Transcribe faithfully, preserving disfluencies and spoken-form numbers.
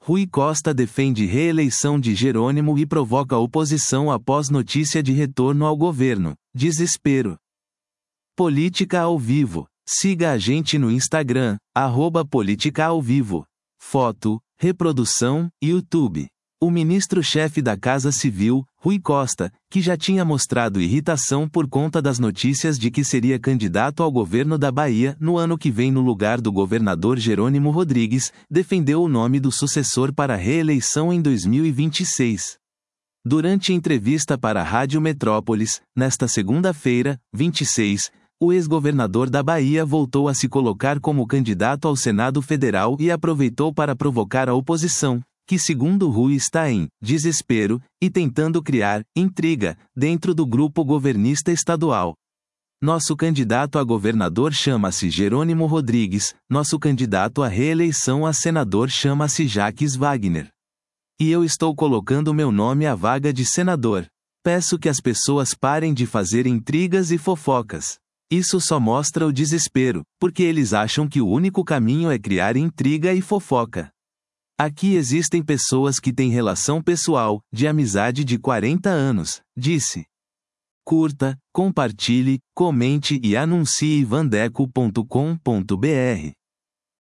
Rui Costa defende reeleição de Jerônimo e provoca oposição após notícia de retorno ao governo. Desespero. Política ao vivo. Siga a gente no Instagram, arroba Política ao Vivo. Foto, reprodução, YouTube. O ministro-chefe da Casa Civil, Rui Costa, que já tinha mostrado irritação por conta das notícias de que seria candidato ao governo da Bahia no ano que vem no lugar do governador Jerônimo Rodrigues, defendeu o nome do sucessor para a reeleição em dois mil e vinte e seis. Durante entrevista para a Rádio Metrópolis, nesta segunda-feira, vinte e seis, o ex-governador da Bahia voltou a se colocar como candidato ao Senado Federal e aproveitou para provocar a oposição, que segundo Rui está em desespero, e tentando criar intriga dentro do grupo governista estadual. Nosso candidato a governador chama-se Jerônimo Rodrigues, nosso candidato à reeleição a senador chama-se Jacques Wagner. E eu estou colocando meu nome à vaga de senador. Peço que as pessoas parem de fazer intrigas e fofocas. Isso só mostra o desespero, porque eles acham que o único caminho é criar intriga e fofoca. Aqui existem pessoas que têm relação pessoal, de amizade de quarenta anos, disse. Curta, compartilhe, comente e anuncie vandeco ponto com ponto br.